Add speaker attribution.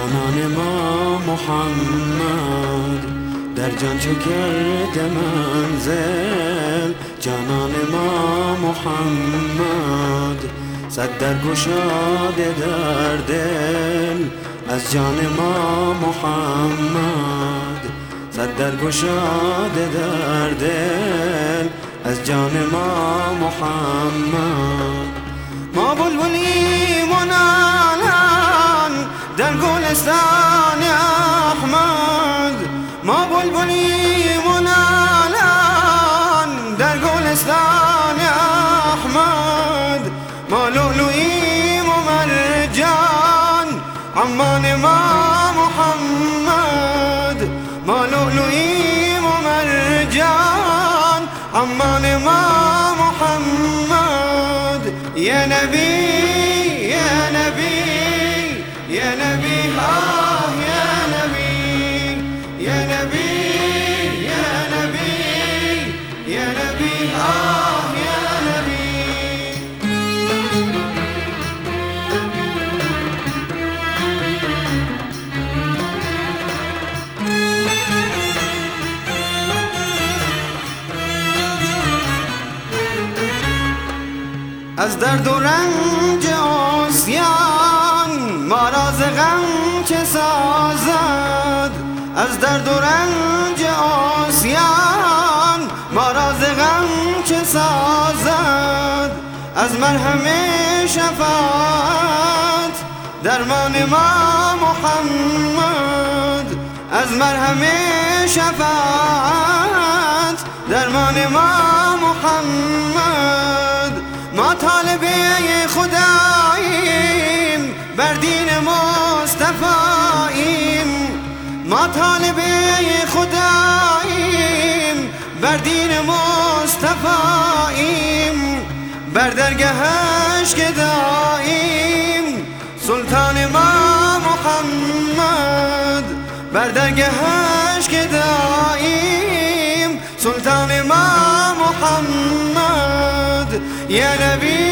Speaker 1: جانان ما محمد، در جان چو کرد منزل. جانان ما محمد، صد در گشاده در دل. از جان ما محمد، صد در گشاده در دل. از جان ما محمد. ما بلبلیم و نالان در گلستان احمد. ما بلبلیم و نالان در گلستان احمد. ما لؤلؤیم و مرجان عمان ما محمد. ما لؤلؤیم و مرجان عمان ما محمد. یا نبی یا نبی یا نبی آه یا نبی یا نبی یا نبی یا نبی آه یا نبی. از درد و رنج عصیان ما را ز غم چه سازد. از درد و رنج عصیان ما را ز غم چه سازد. از مرهم شفاعت درمان ما محمد. از مرهم شفاعت درمان ما محمد. ما طالب خداییم بر دین مصطفاییم. ما طالب خداییم بر دین مصطفاییم. بر درگهش گداییم سلطان ما محمد. بر درگهش گداییم سلطان ما محمد. یا نبی